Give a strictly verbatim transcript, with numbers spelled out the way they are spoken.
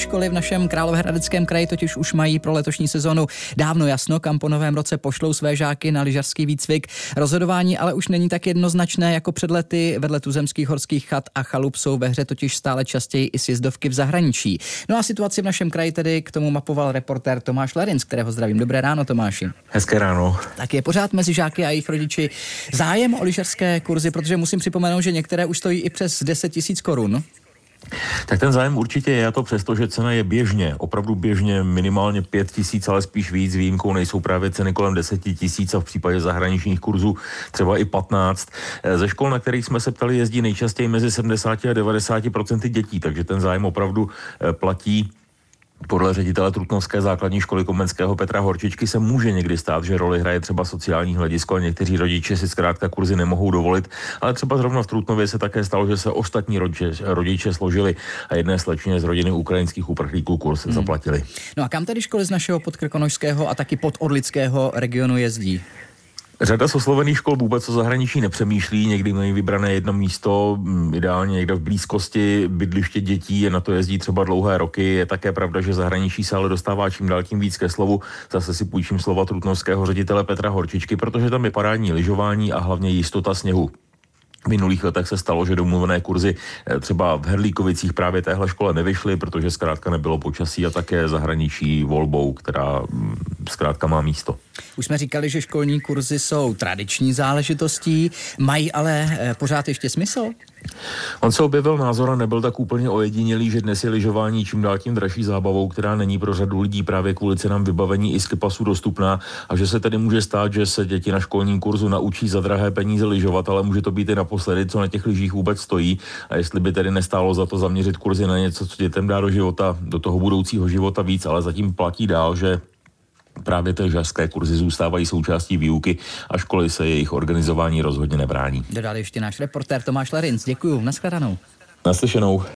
školy v našem Královéhradeckém kraji totiž už mají pro letošní sezonu dávno jasno, kam po novém roce pošlou své žáky na lyžařský výcvik. Rozhodování ale už není tak jednoznačné jako před lety. Vedle tuzemských horských chat a chalup jsou ve hře totiž stále častěji i sjezdovky v zahraničí. No a situaci v našem kraji tedy k tomu mapoval reportér Tomáš Larinc, kterého zdravím. Dobré ráno, Tomáši. Hezké ráno. Tak je pořád mezi žáky a jejich rodiči zájem o lyžařské kurzy, protože musím připomenout, že některé už stojí i přes deset tisíc korun. Tak ten zájem určitě je, a to přesto, že cena je běžně, opravdu běžně minimálně pět tisíc, ale spíš víc. Výjimkou nejsou právě ceny kolem deset tisíc a v případě zahraničních kurzů třeba i patnáct. Ze škol, na kterých jsme se ptali, jezdí nejčastěji mezi sedmdesát a devadesát procent dětí, takže ten zájem opravdu platí. Podle ředitele Trutnovské základní školy Komenského Petra Horčičky se může někdy stát, že roli hraje třeba sociální hledisko a někteří rodiče si zkrátka kurzy nemohou dovolit, ale třeba zrovna v Trutnově se také stalo, že se ostatní rodiče, rodiče složili a jedné slečně z rodiny ukrajinských uprchlíků kurz hmm. zaplatili. No a kam tedy školy z našeho podkrkonošského a taky podorlického regionu jezdí? Řada z oslovených škol vůbec o zahraničí nepřemýšlí, někdy mají vybrané jedno místo, ideálně někde v blízkosti bydliště dětí, na to jezdí třeba dlouhé roky. Je také pravda, že zahraničí se ale dostává čím dál tím víc ke slovu. Zase si půjčím slova trutnovského ředitele Petra Horčičky, protože tam je parádní lyžování a hlavně jistota sněhu. V minulých letech se stalo, že domluvené kurzy třeba v Herlíkovicích právě téhle škole nevyšly, protože zkrátka nebylo počasí a také zahraničí volbou, která zkrátka má místo. Už jsme říkali, že školní kurzy jsou tradiční záležitostí, mají ale pořád ještě smysl? On se objevil názor a nebyl tak úplně ojedinělý, že dnes je lyžování čím dál tím dražší zábavou, která není pro řadu lidí právě kvůli cenám vybavení i skipasu dostupná, a že se tedy může stát, že se děti na školním kurzu naučí za drahé peníze lyžovat, ale může to být i naposledy, co na těch lyžích vůbec stojí, a jestli by tedy nestálo za to zaměřit kurzy na něco, co dětem dá do života, do toho budoucího života víc, ale zatím platí dál, že právě ty lyžařské kurzy zůstávají součástí výuky a školy se jejich organizování rozhodně nebrání. Dodal ještě náš reportér Tomáš Larinc. Děkuju, nashledanou. Naslyšenou.